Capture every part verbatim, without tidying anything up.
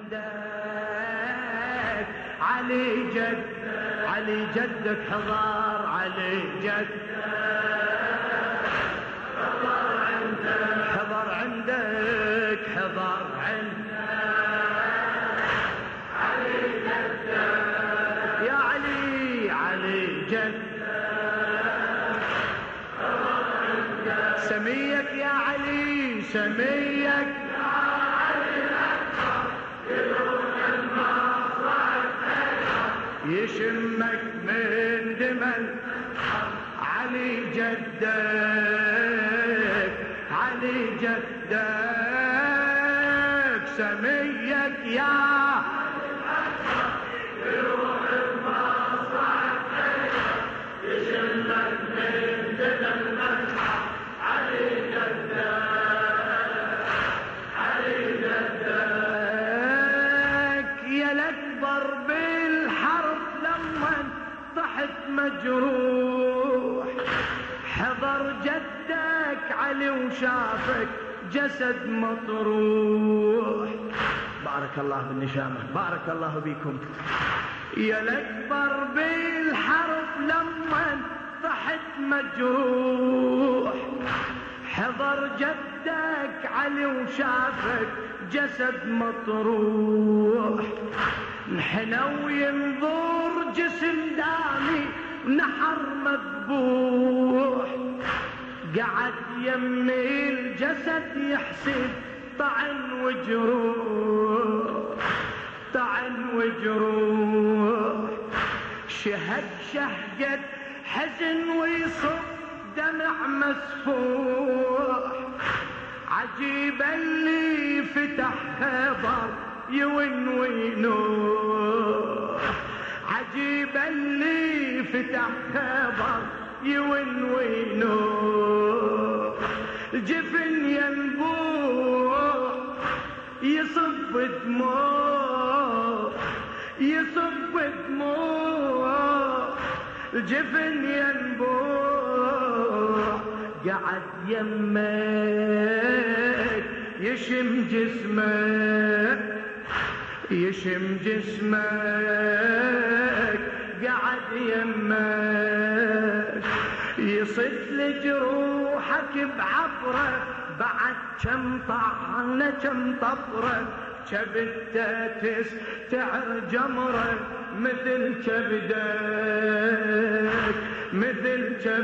عندك علي جد علي جدك حضر علي جدك حضر عندك حضر عندك حضر عندك علي جدك يا علي علي جدك حضر عندك سميك يا علي سميك يشمك من دمل علي جدك علي جدك سميك يا يروح المصرع يشمك من دمل علي جدك علي جدك يا الأكبر بالحرب لما طحت مجروح حضر جدك علي وشافك جسد مطروح. بارك الله بالنشامة بارك الله بكم. يا الأكبر بالحرب لما طحت مجروح حضر جدك علي وشافك جسد مطروح انحنى وينظر جسم دامي نحر مذبوح قعد يمي الجسد يحسب طعن وجروح طعن وجروح شهد شهقة حزن ويصب دمع مسفوح عجيب اللي فتح خبر يون وينوح عجيب اللي فتح خبر يون وينوح الجفن ينبوح يصب دموع يصب دموع الجفن ينبوح قعد يمك يشم جسمك يشم جسمك قعد يمك يصد لجروحك بعبره بعد كم طعنه كم طفره كبدته تستعر جمره مثل كبدك مثل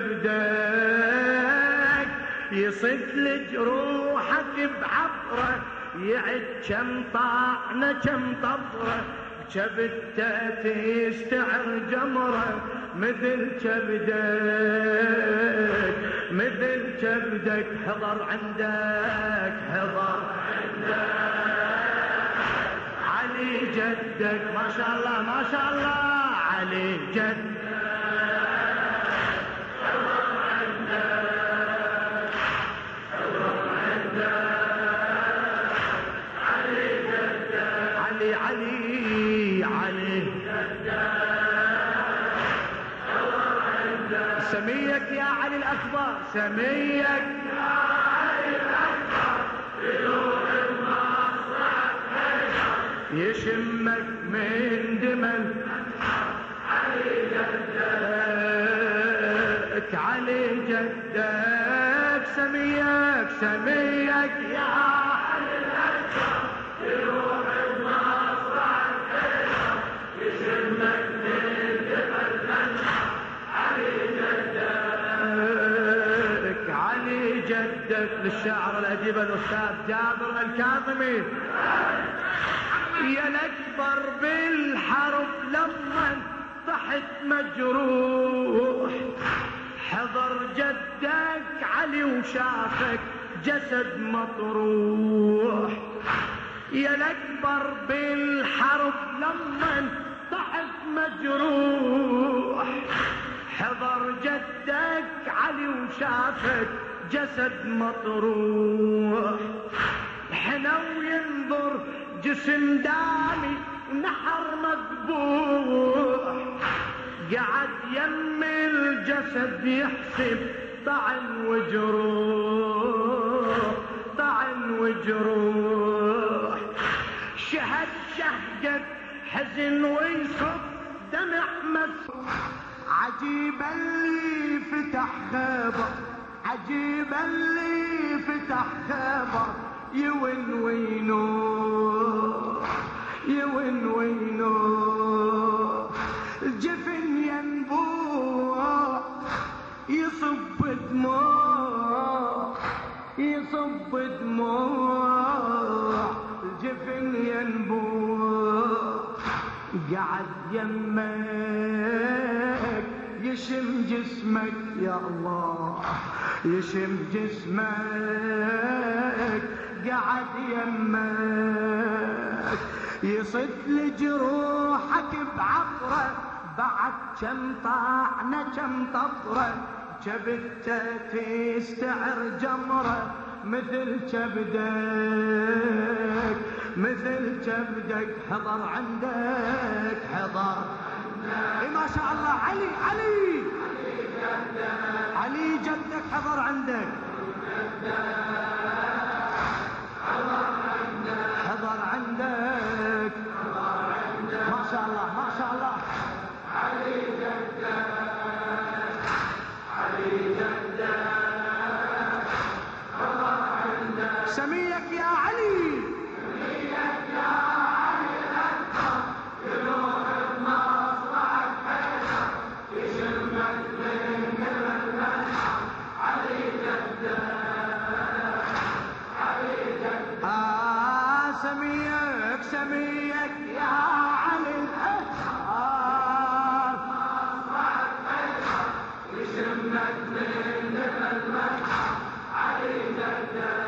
كبدك يصد لجروحك بعبره يعد كم طعنه كم طفره كبدته تستعر جمره مثل كبدك مثل كبدك حضر عندك حضر عندك علي جدك ما شاء الله ما شاء الله علي جدك حضر عندك حضر عندك علي جدك علي علي علي سميك يا علي الأكبر سميك يا علي الأكبر بروح المصرع يشمك من دمل علي جدك علي جدك سميك سميك يا علي الأكبر بروح المصرع يشمك من دمل علي جدك علي جدك للشاعر الأديب الأستاذ جابر الكاظمي. يا الأكبر بالحرب لما طحت مجروح حضر جدك علي وشافك جسد مطروح. يا الأكبر بالحرب لما طحت مجروح حضر جدك علي وشافك جسد مطروح حنى وينظر جسم دامي نحر مذبوح قعد يم الجسد يحسب طعن وجروح طعن وجروح شهد شهدت حزن ويصب دمع مسروق. عجيب اللي فتح خبر، عجيب اللي فتح خبر، يون وينو يون وينو. الجفن ينبوع يصب دموع يصب دموع. الجفن ينبوع قعد يمك يشم جسمك يا الله، يشم جسمك قعد يمك يصد لجروحك بعطره. بعد كم طعنه كم طفره جبته تستعر جمره مثل كبدك مثل كبدك. حضر عندك حضر اي ما شاء الله. علي علي علي جدك حضر عندك حضر عندك ما شاء الله ما شاء الله. علي جدك علي جدك حضر عندك. سميك يا علي سميك يا علي الأكبر يروح بمصرعك حيدر يشمك من الملحق. علي جدك علي جدك آه سميك سميك يا علي الأكبر مصرعك حيدر يشمك من الملحق. علي جدك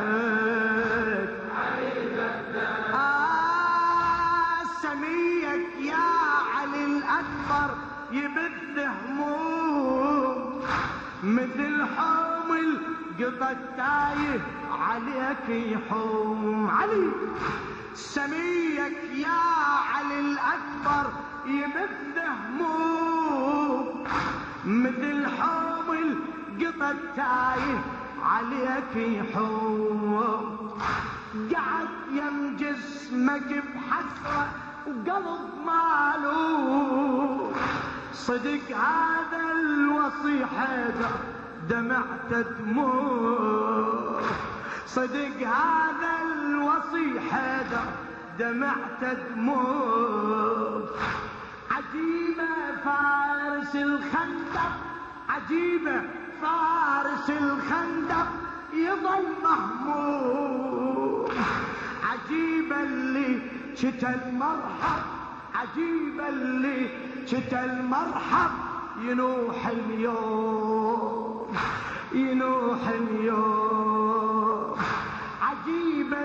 يبث هموم مثل حامل قطة تايه عليك يحوم. علي سميك يا علي الأكبر يبث هموم مثل حامل قطة تايه عليك يحوم. قعد يم جسمك بحسرة وقلب مالو. صدق هذا الوصي حيدر دمعت دموع. صدق هذا الوصي حيدر دمعت دموع. عجيبة فارس الخندق عجيبة فارس الخندق يظل مهموم. عجيبة اللي شتا المرحب عجيبة اللي شتا المرحب ينوح اليوم ينوح اليوم. عجيبة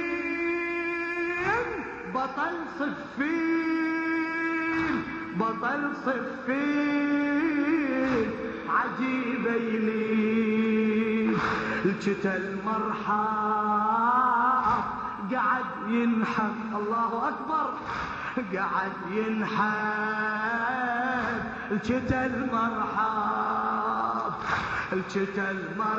يلين بطل صفين بطل صفين. عجيبة يلين شتا المرحب قعد ينحب. الله أكبر قعد ينحب الشتا المرحب الشتا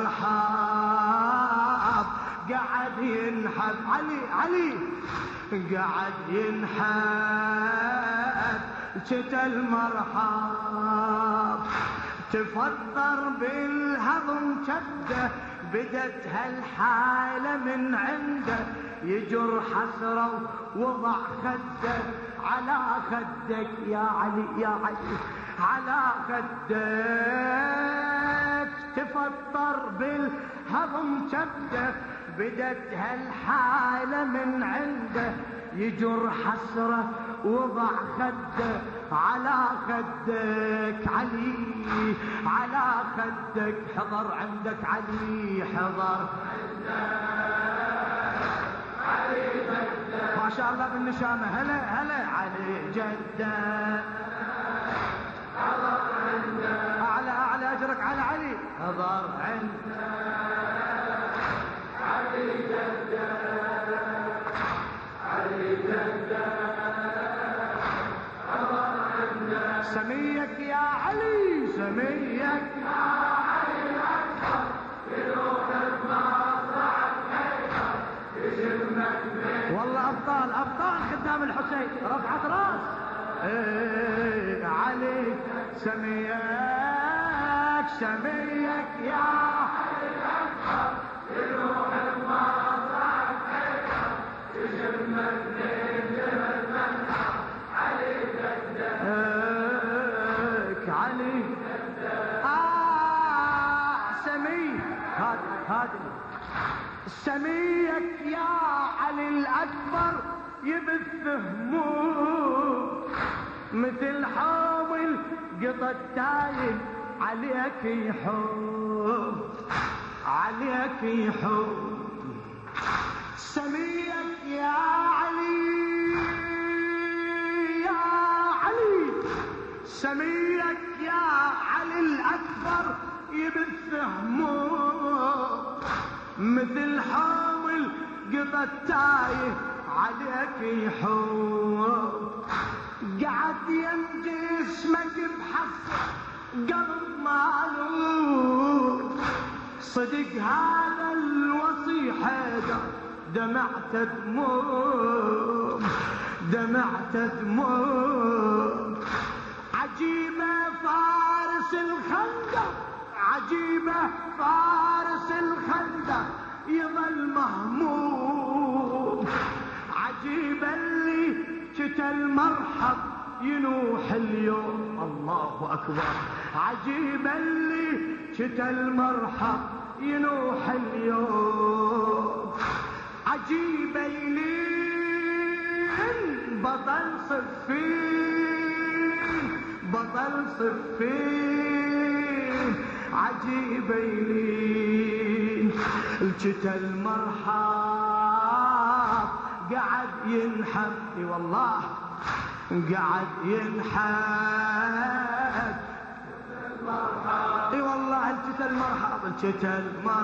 المرحب قعد ينحب. علي علي قعد ينحب الشتا المرحب. تفطر بالهضم شده بدت هالحالة من عنده يجر حسرة وضع خده على خدك يا علي يا علي على خدك. تفطر بالهضم شده بدت هالحالة من عنده يجر حسرة وضع خده على خدك. علي على خدك حضر عندك. علي حضر علي جدك ما شاء الله بالنشامة. هلا هلا علي جدك حضر عندك. أعلى أعلى أجرك على علي. حضر عندك علي جدك علي جدك حضر عندك. سميك يا علي سميك يا علي الأكبر يروح بمصرعك حيدر يشمك من والله ابطال ابطال خدام الحسين رفعت راس. ايه علي سميك سميك يا علي الاكبر يروح المصاعب حيدر يجمل من جمل منحر علي قدك علي آه سميك هذا هذا سميك يا علي الأكبر يبث هموم مثل حامل قطة تايه عليك يحوم عليك يحوم. سميك يا علي يا علي سميك يا علي الأكبر يبث هموم مثل حامل قطة تايه عليك يحوم. قعد يم جسمك بحفر قلب معلوم صدق هذا الوصي حيدر دمعت دموم دمعت دموم. عجيبة فارس الخندق عجيبة فارس الخندق يظل مهموم. عجيبة اللي شتا المرحب ينوح اليوم الله أكبر. عجيبة اللي شتا المرحب ينوح اليوم. عجيبة يلين بطل صفين بطل صفين. عجيبة يلين شتا المرحب قعد ينحب اي والله قعد ينحب اي والله الشتا المرحب الشتا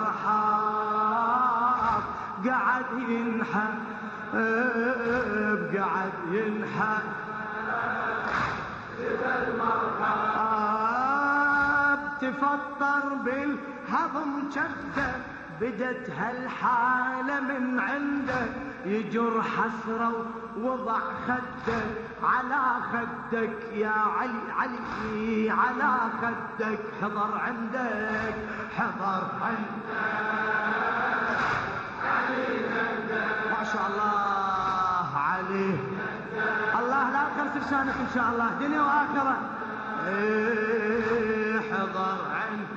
المرحب قعد ينحب قعد ينحب الشتا المرحب تفطر بالهضم شده بدت هالحالة من عنده يجر حسرة ووضع خده على خدك يا علي علي على خدك حضر عندك حضر عندك علي خدك ما شاء الله علي الله لا يخرس لسانك ان شاء الله دنيا واخرة. ايه حضر عندك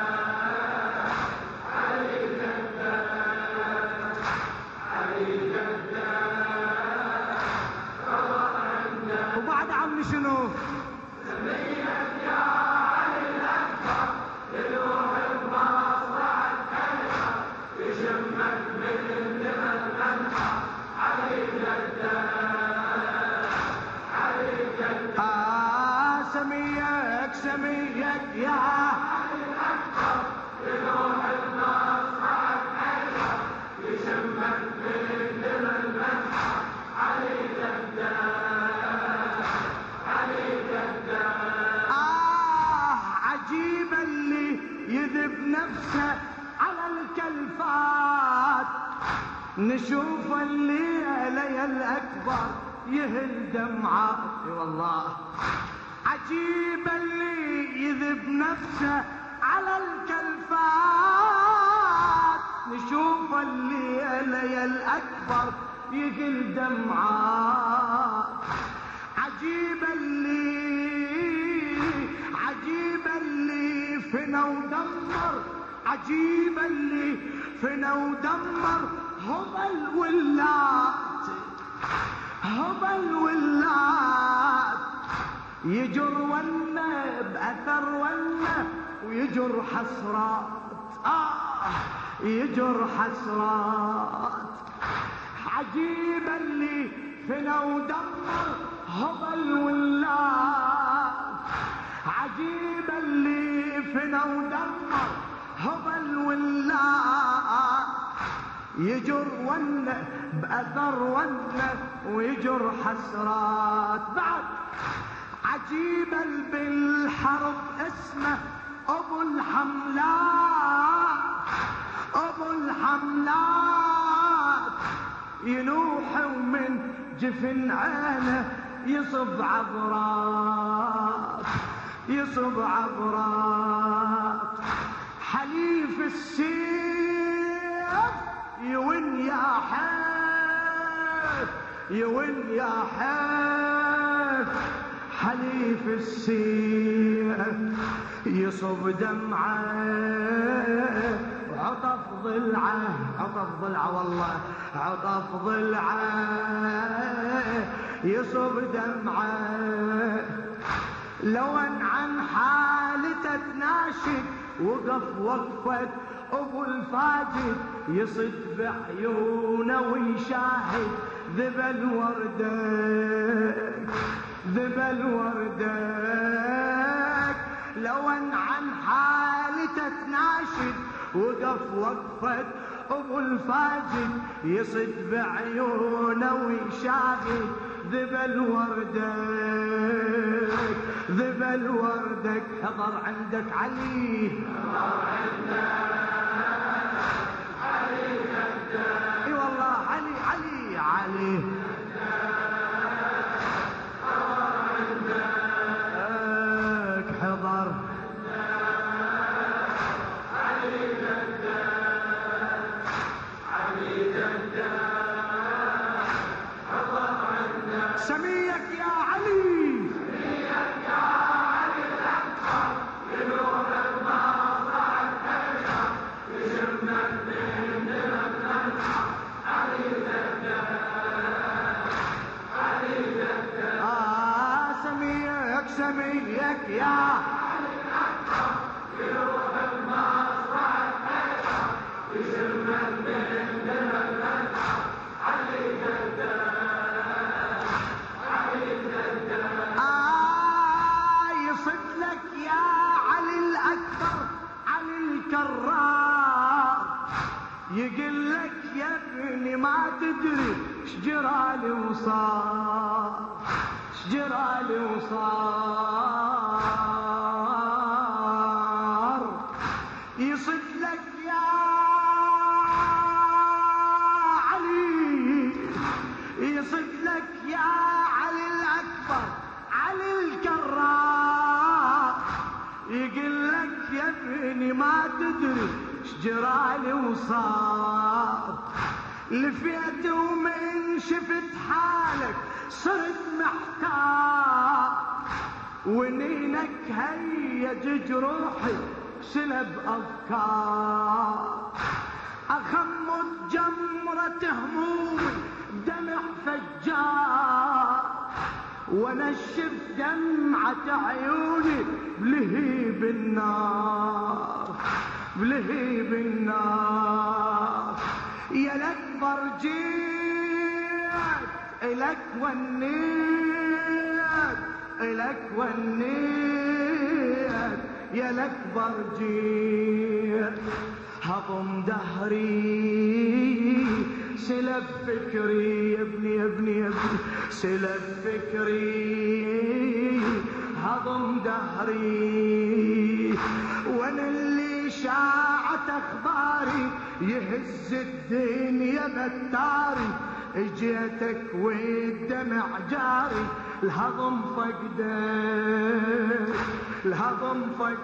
وبعد عمي شنو؟ سميك يا علي الأكبر يروح بمصرع الحيدر يشمك من النمل منحر علي قدك علي قدك. آه سميك سميك يا علي الأكبر يروح بمصرع الحيدر يشمك من النمل منحر علي قدك. عجيب اللي يذب نفسه على الكلفات نشوف اللي علي الأكبر يهل دمعة والله. عجيب اللي يذب نفسه على الكلفات نشوف اللي علي الأكبر يهل دمعة. عجيب اللي عجيب اللي فينا ودمر عجيب اللي فينا ودمر هبل ولات هبل ولات يجر ونا بأثر ونا ويجر حسرات آه يجر حسرات. عجيب اللي فينا ودمر هبل ولات عجيب اللي فينا ودمر هبل ولات يجر ون بأثر ون ويجر حسرات. بعد عجيب بالحرب اسمه ابو الحملات ابو الحملات ينوح ومن جفن عينه يصب عبرات يصب عبرات. حليف السيف يون يا حيف يون يا حيف. حليف السيف يصب دمعه وعطف ضلعه عطف ضلعه والله عطف ضلعه يصب دمعه. لو ان عن حالته تناشد وقف وقفت ابو الفاجد يصد بعيونه ويشاهد ذبل وردك ذبل وردك. لو ان عن حالته تناشد وقف وقفت ابو الفاجد يصد بعيونه ويشاهد ذبل وردك ذبل وردك. حضر عندك علي حضر عندك علي جدك. اي والله علي علي علي حضر عندك حضر علي جدك علي جدك. سميك يا علي سميك يا علي الأكبر يروح المصرع الحجر يشمك من المنحر علي جدك علي جدك. آه سميك سميك يا علي الأكبر يروح المصرع الحجر يشمك من المنحر علي جدك. يقول لك يا ابني ما تدري شجرالي وصار شجرالي وصار. يصد لك يا علي يصد لك يا علي الأكبر علي الكرار. يقول لك يا ابني ما تدري شجرالي وصار. لفيت ومن شفت حالك صرت محتار. ونينك هيج جروحي سلب افكار. اخمد جمرة همومي دمع فجار. ونشف دمعة عيوني بلهيب النار بلهيب النار. يا الاكبر جيت الك ونيت الك ونيت يا الاكبر جيت. هضم دهري سلب فكري يا ابني يا ابني يا ابني سلب فكري. هضم دهري وانا اللي شاعت اخباري يهز الدنيا بتاري. اجيتك والدمع جاري الهضم فقدك الهضم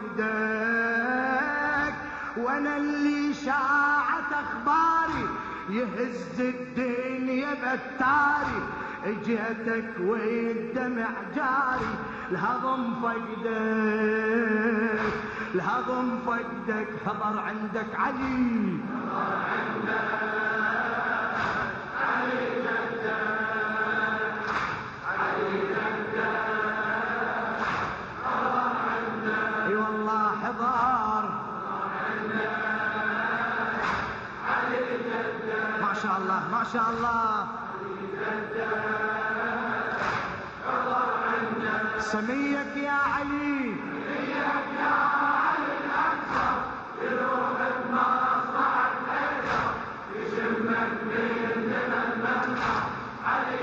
فقدك. وانا اللي شاعت اخباري يهز الدنيا بتاري. اجيتك والدمع جاري الهضم فقدك الهضم فقدك. حضر عندك علي حضر عندك علي جدك علي جدك. حضر عندك اي والله حضر عندك علي جدك. ما شاء الله ما شاء الله. سميك يا علي سميك يا علي الأكبر يروح المصرع الحجر يشمك من المنحر علي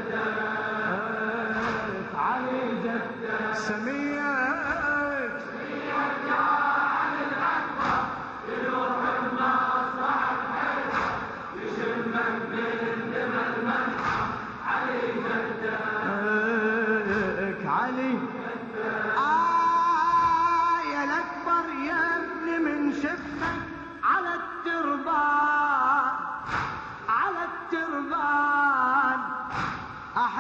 جدك علي جدك. سميك سميك يا علي الأكبر يروح المصرع الحجر يشمك من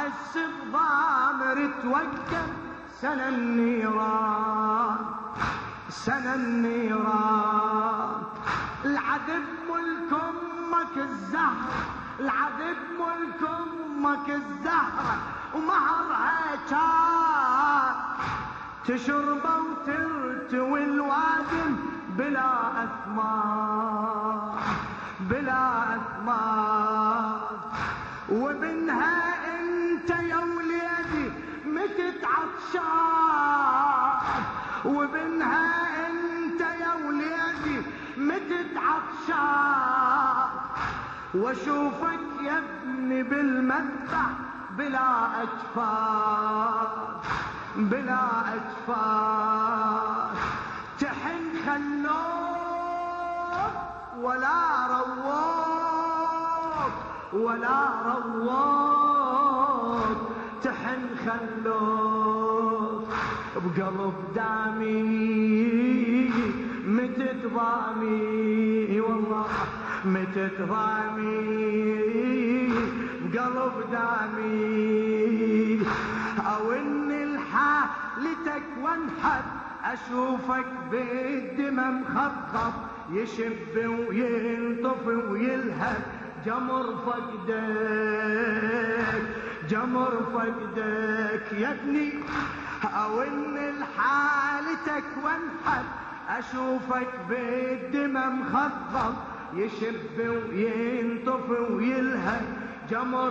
احس بضامر توقف سنة النيران سنة النيران. العذب ملك امك الزهر العذب ملك امك الزهرة ومهرها كان تشربه وترتوي الوادم بلا اثمان بلا اثمان. وبنها انت يا وليدي متت عطشان وبنها انت يا وليدي متت عطشان. واشوفك يا ابني بالمذبح بلا اجفان بلا اجفان. تحن خلوك ولا رووك ولا رووك تحن خلوك بقلب دامي متت ضامي والله متت ضامي بقلب دامي. او اني لحالتك وانحب اشوفك بالدمى مخضب يشب وينطف ويلهب جمر فقدك جمر فقدك يا ابني. او اني لحالتك وانحب اشوفك بالدمى مخضب يشب وينطف ويلهب جمر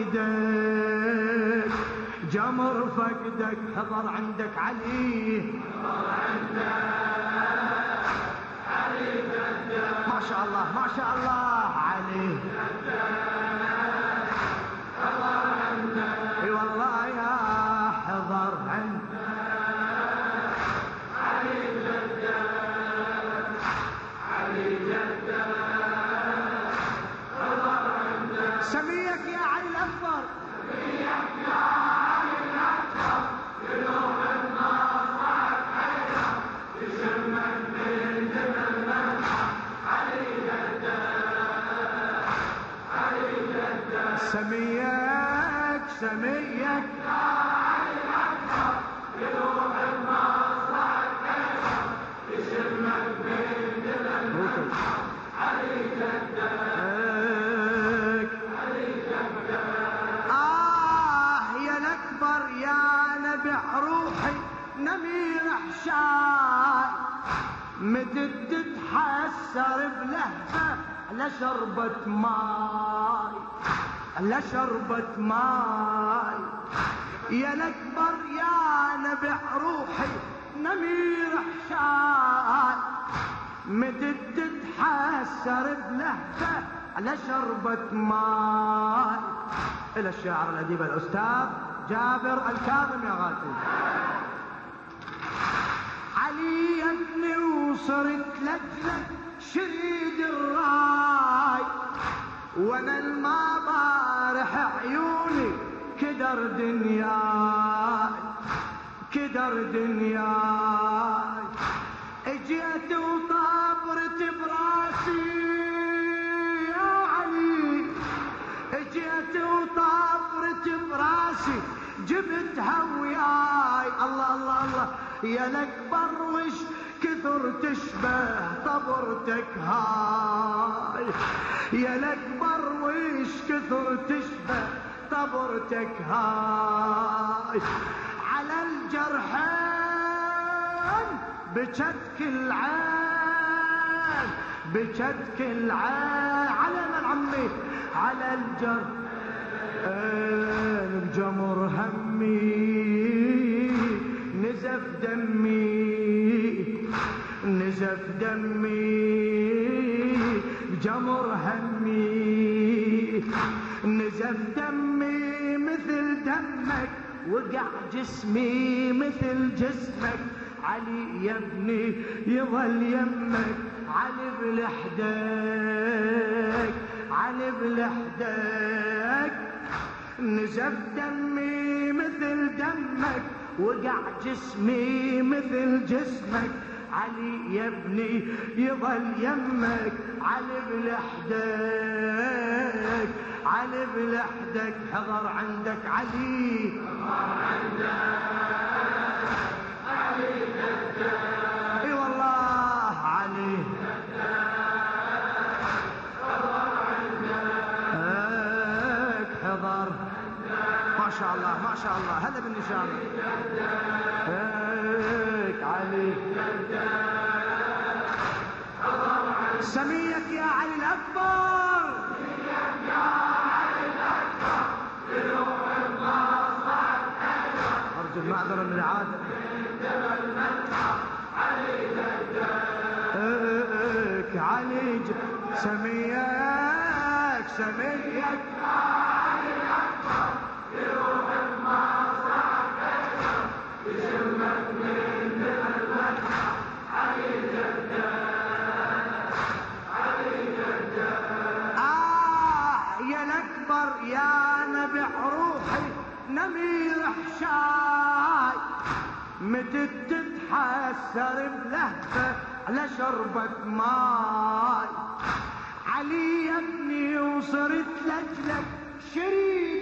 فقدك جمر فقدك. حضر عندك علي حضر عندك علي فدك ما شاء الله ما شاء الله علي حضر عندك اي والله يا حضر عندك علي فدك علي فدك حضر عندك. سميك يا علي الأكبر سميك يا علي الأكبر قلوب الناس ضاعت حيرة تشمك من دم المنحة علي فدك علي فدك. سميك سميك يا علي الأكبر قلوب الناس ضاعت حيرة تشمك من دم المنحة علي فدك نمير حشاي متت تتحسر بلهفة لشربة ماي لشربة ماي. يا الاكبر يا نبع روحي نمير حشاي متت تتحسر بلهفة لشربة ماي. الى الشاعر الاديب الاستاذ جابر الكاظم يا غالي. علي يا ابني وصرت لجلك شريد الراي وانا الما بارح عيوني كدر دنياي كدر دنياي. اجيت وطابرت براسي يا علي اجيت وطابرت براسي جبتها وياي. الله الله الله يا الاكبر وش كثر تشبه طبرتك هاي يا الاكبر وش كثر تشبه طبرتك هاي. على الجرحين بجتك العين بجتك العين على من عمي على الجرحين بجمر همي نزف دمي نزف دمي بجمر همي نزف دمي مثل دمك وقع جسمي مثل جسمك. علي يا ابني يظل يمك علي بلحدك علي بلحدك. نزف دمي مثل دمك وقع جسمي مثل جسمك. علي يا ابني يظل يمك علي بلحدك علي بلحدك حضر عندك علي حضر عندك علي جدك اي والله علي حضر عندك حضر ما شاء الله ما شاء الله هذا بالنشان هيك علي سميك يا علي الأكبر سميك يا علي الأكبر بروح المصعد أرجو المعذرة من العادة جبل منحى علي جدك علي سميك سميك يا علي الأكبر بروح المصعد بجمك من جبل منحى علي جدك يا نبع روحي نمير حشاي متى تتحسر بلهفة لشربة ماي علي يا ابني وصرت لجلك شريد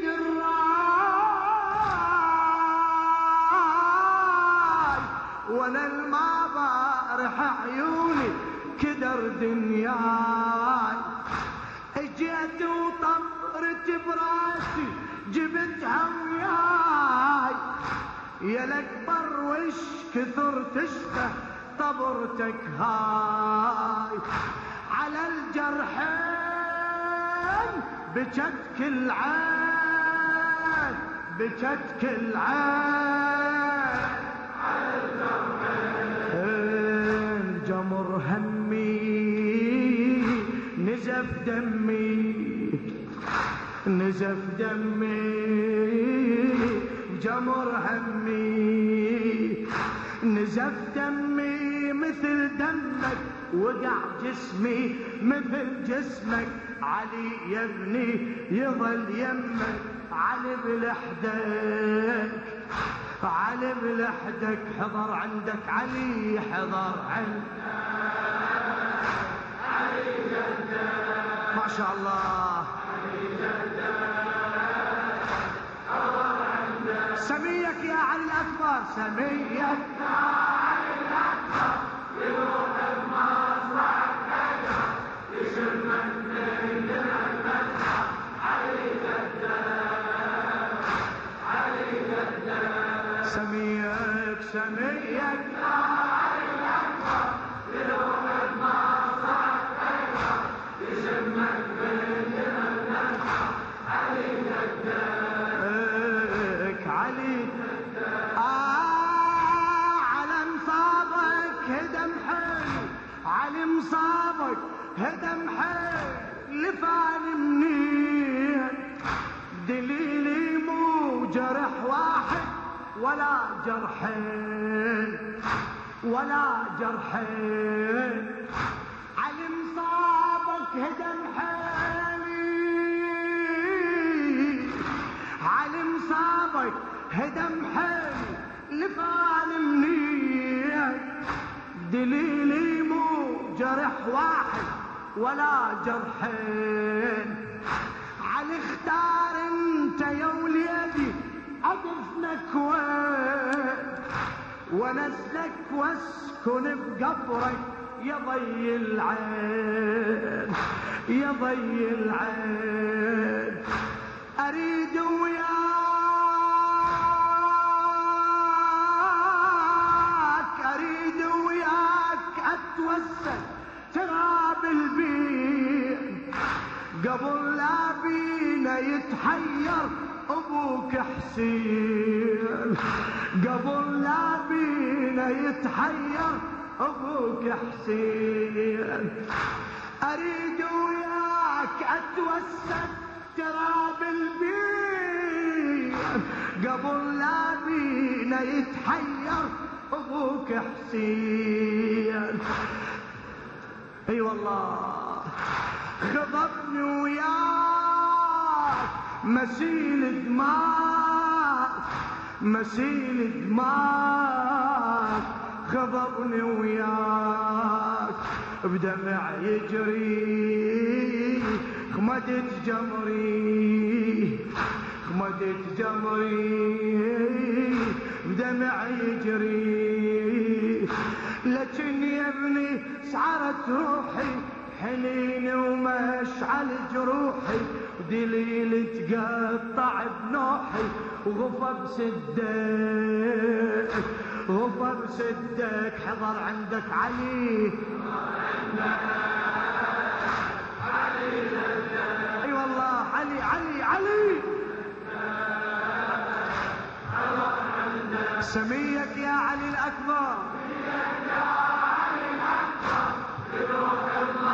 الراي وانا الما بارح عيوني كدر دنياي اجيت وطمرت براسي جبتها وياي يا الاكبر وش كثر تشبه طبرتك هاي على الجرحين بجت كل عين بجت كل عين على الجرحين جمر همي نزف دمي نزف دمي جمر همي نزف دمي مثل دمك وقع جسمي مثل جسمك علي يا ابني يظل يمك علي بلحدك علي بلحدك حضر عندك علي حضر عندك علي جدك ما شاء الله علي جدك حضر عندك سميك يا علي الأكبر سميك يا علي الأكبر يروح المصرع كذا يشمك من المدحة علي جدك علي جدك سميك سميك يا علي الأكبر يروح المصرع كذا يشمك من المدحة علي جدك علي آه على مصابك هدم حيل علي مصابك هدم حيل لفان منين دليلي مو جرح واحد ولا جرحين ولا جرحين علي مصابك هدم حيلي علي مصابك هدم حيلي لفان منين دليلي مو جرح واحد ولا جرحين علي اختار انت يا وليدي ادفنك وين ونسلك واسكن بقبرك يا ضي العين يا ضي العين اريد وياك اريد وياك اتوسل تراب البيت قبل لا بينا يتحير ابوك حسين قبل لا بينا يتحير ابوك حسين اريد وياك اتوسل تراب البيت قبل لا بينا يتحير ابوك حسين اي والله خضبني وياك مسيل دماغ مسيل دماغ خضبني وياك بدمع يجري خمدت جمري خمدت جمري بدمع يجري لكن يا ابني سعرت روحي حنين ومشعل جروحي ودليل تقطع بنوحي وغفى بسدك غفى بسدك حضر عندك علي اي والله علي علي علي سميك يا علي الأكبر بروح الله